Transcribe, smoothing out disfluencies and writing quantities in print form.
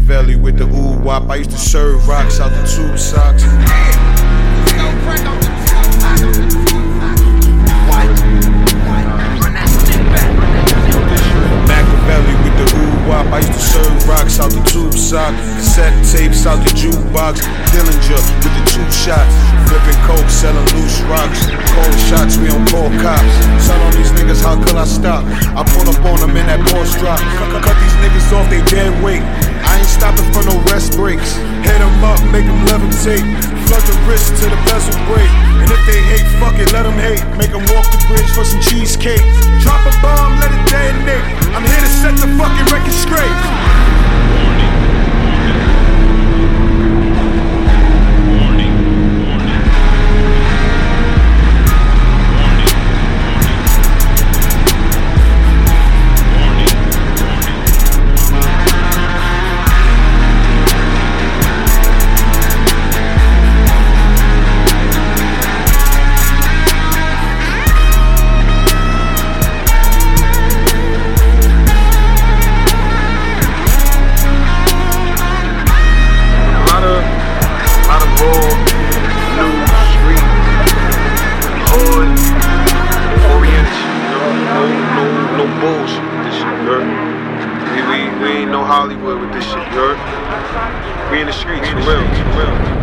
Machiavelli with the ooh wop. I used to serve rocks out the tube socks. Machiavelli with the ooh wop. I used to serve rocks out the tube sock. Cassette tapes out the jukebox. Dillinger with the 2 shots. Flipping coke, selling loose rocks. Cold shots, we don't call cops. Son on these niggas, how could I stop? I pull up on them in that Porsche drop. Cut these niggas off they dead weight. I ain't stopping for no rest breaks. Hit them up, make them levitate. Flood the wrist till the bezel break. And if they hate, fuck it, let them hate. Make them walk the bridge for some cheesecake. Drop a bomb, let it detonate. I'm here to set the fucking record straight. We ain't no Hollywood with this shit, you heard? We in the streets, for real.